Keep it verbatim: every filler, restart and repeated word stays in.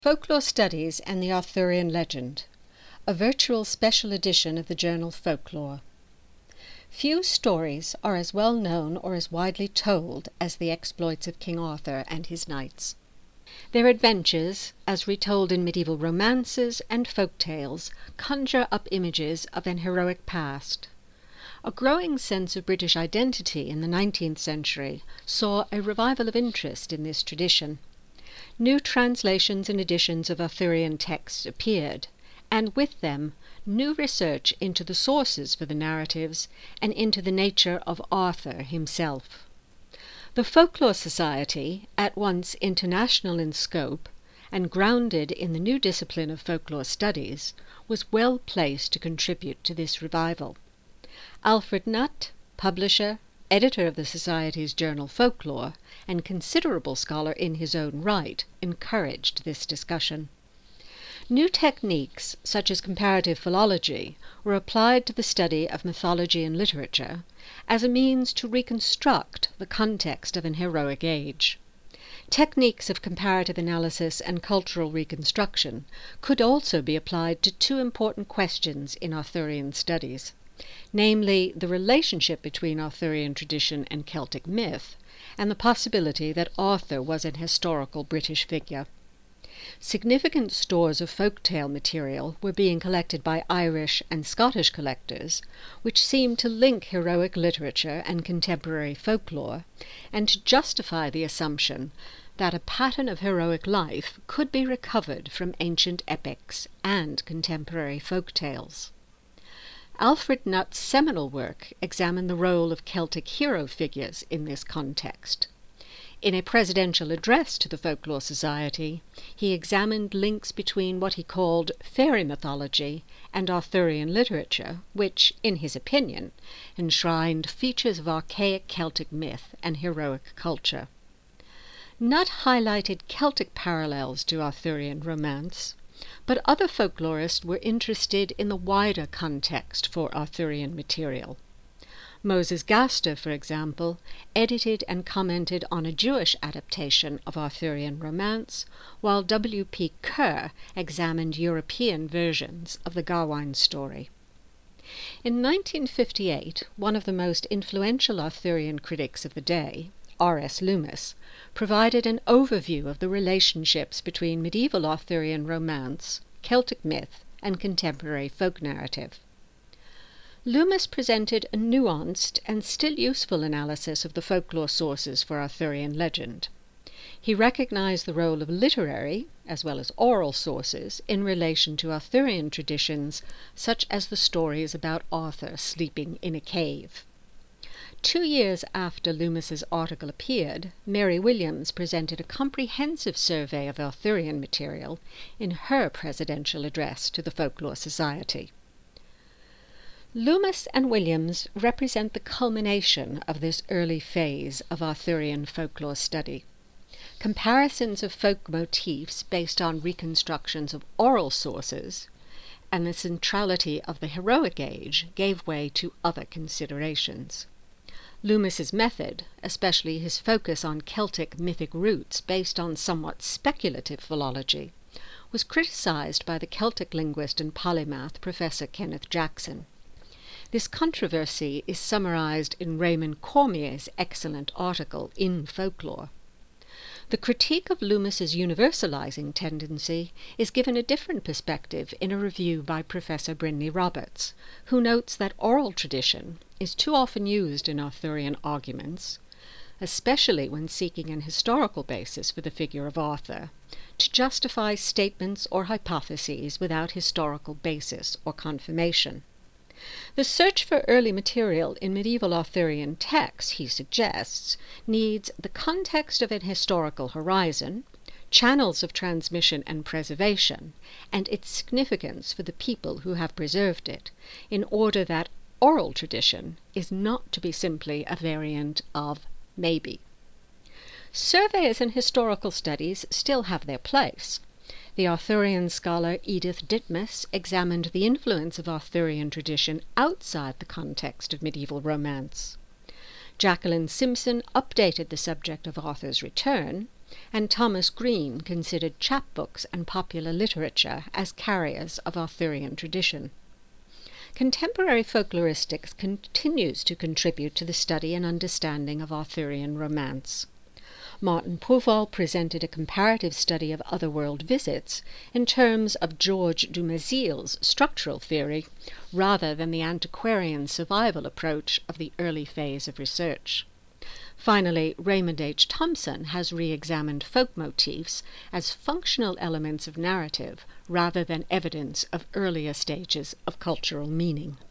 Folklore Studies and the Arthurian Legend, a virtual special edition of the journal Folklore. Few stories are as well known or as widely told as the exploits of King Arthur and his knights. Their adventures, as retold in medieval romances and folk tales, conjure up images of an heroic past. A growing sense of British identity in the nineteenth century saw a revival of interest in this tradition. New translations and editions of Arthurian texts appeared, and with them new research into the sources for the narratives and into the nature of Arthur himself. The Folklore Society, at once international in scope and grounded in the new discipline of folklore studies, was well placed to contribute to this revival. Alfred Nutt, publisher, editor of the Society's journal Folklore, and considerable scholar in his own right, encouraged this discussion. New techniques, such as comparative philology, were applied to the study of mythology and literature as a means to reconstruct the context of an heroic age. Techniques of comparative analysis and cultural reconstruction could also be applied to two important questions in Arthurian studies, namely the relationship between Arthurian tradition and Celtic myth, and the possibility that Arthur was an historical British figure. Significant stores of folk-tale material were being collected by Irish and Scottish collectors, which seemed to link heroic literature and contemporary folklore, and to justify the assumption that a pattern of heroic life could be recovered from ancient epics and contemporary folk tales. Alfred Nutt's seminal work examined the role of Celtic hero figures in this context. In a presidential address to the Folklore Society, he examined links between what he called fairy mythology and Arthurian literature, which, in his opinion, enshrined features of archaic Celtic myth and heroic culture. Nutt highlighted Celtic parallels to Arthurian romance, but other folklorists were interested in the wider context for Arthurian material. Moses Gaster, for example, edited and commented on a Jewish adaptation of Arthurian romance, while W. P. Kerr examined European versions of the Gawain story. In nineteen fifty-eight, one of the most influential Arthurian critics of the day, R S Loomis, provided an overview of the relationships between medieval Arthurian romance, Celtic myth, and contemporary folk narrative. Loomis presented a nuanced and still useful analysis of the folklore sources for Arthurian legend. He recognized the role of literary, as well as oral sources, in relation to Arthurian traditions, such as the stories about Arthur sleeping in a cave. Two years after Loomis's article appeared, Mary Williams presented a comprehensive survey of Arthurian material in her presidential address to the Folklore Society. Loomis and Williams represent the culmination of this early phase of Arthurian folklore study. Comparisons of folk motifs based on reconstructions of oral sources and the centrality of the heroic age gave way to other considerations. Loomis's method, especially his focus on Celtic mythic roots based on somewhat speculative philology, was criticized by the Celtic linguist and polymath Professor Kenneth Jackson. This controversy is summarized in Raymond Cormier's excellent article in Folklore. The critique of Loomis's universalizing tendency is given a different perspective in a review by Professor Brindley Roberts, who notes that oral tradition is too often used in Arthurian arguments, especially when seeking an historical basis for the figure of Arthur, to justify statements or hypotheses without historical basis or confirmation. The search for early material in medieval Arthurian texts, he suggests, needs the context of an historical horizon, channels of transmission and preservation, and its significance for the people who have preserved it, in order that oral tradition is not to be simply a variant of maybe. Surveys and historical studies still have their place. The Arthurian scholar Edith Ditmas examined the influence of Arthurian tradition outside the context of medieval romance. Jacqueline Simpson updated the subject of Arthur's return, and Thomas Green considered chapbooks and popular literature as carriers of Arthurian tradition. Contemporary folkloristics continues to contribute to the study and understanding of Arthurian romance. Martin Pouval presented a comparative study of otherworld visits in terms of George Dumézil's structural theory rather than the antiquarian survival approach of the early phase of research. Finally, Raymond H. Thompson has re-examined folk motifs as functional elements of narrative rather than evidence of earlier stages of cultural meaning.